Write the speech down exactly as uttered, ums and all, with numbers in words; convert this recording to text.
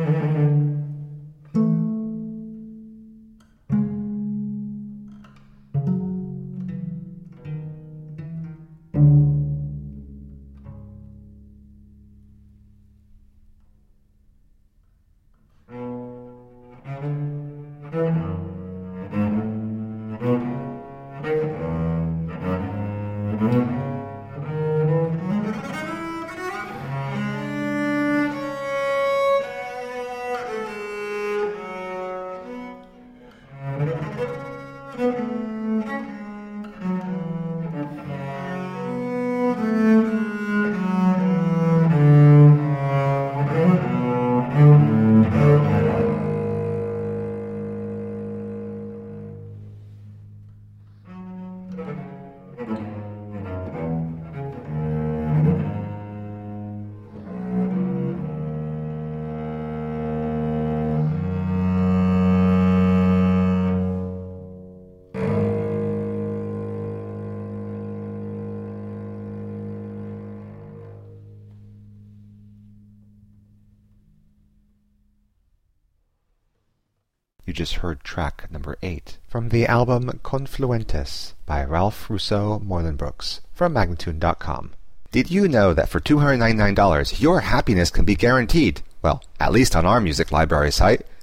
You just heard track number eight from the album Confluentes by Ralph Russo Moylanbrooks from Magnatune dot com. Did you know that for two hundred ninety-nine dollars your happiness can be guaranteed? Well, at least on our music library site.